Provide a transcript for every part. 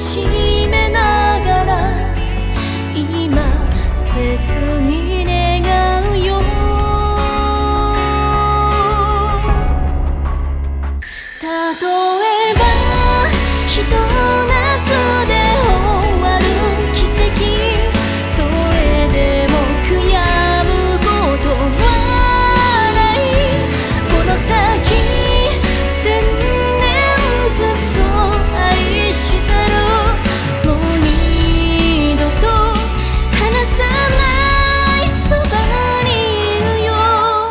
しめながら今切に願うよ。例えばひと夏で終わる奇跡、それでも悔やむことはない。この先千年ずっと愛してる。もう二度と離さないそばにいるよ。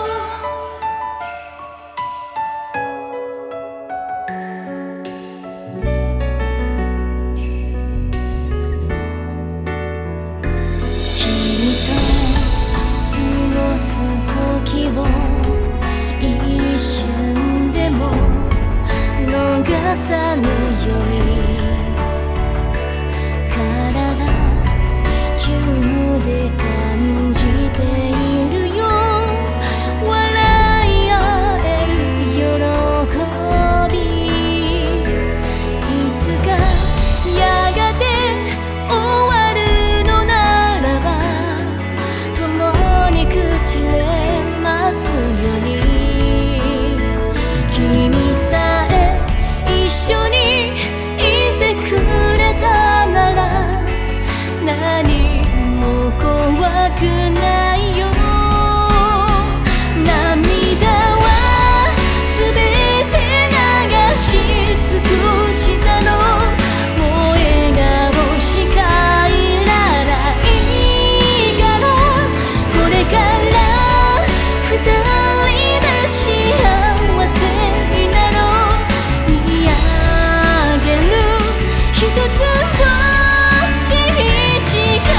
君と過ごす時を一瞬でも逃さぬように体中で感じているよ。笑い合える喜び、いつかやがて終わるのならば共に朽ちれますように。君さえ一緒にいてくれたなら何も怖くないよ。涙はすべて流し尽くしたの。もう笑顔しかいらないから、これから二人で幸せになろう。見上げる一つ星に誓った。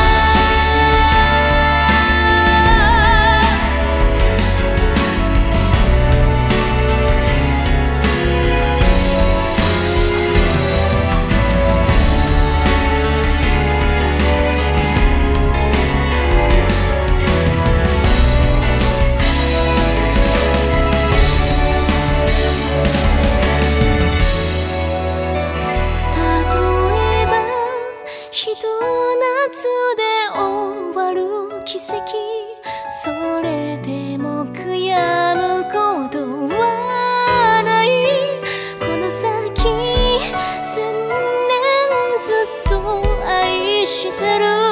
例えばひと夏で終わる奇跡、それでも悔やむことはない。この先千年ずっと愛してる。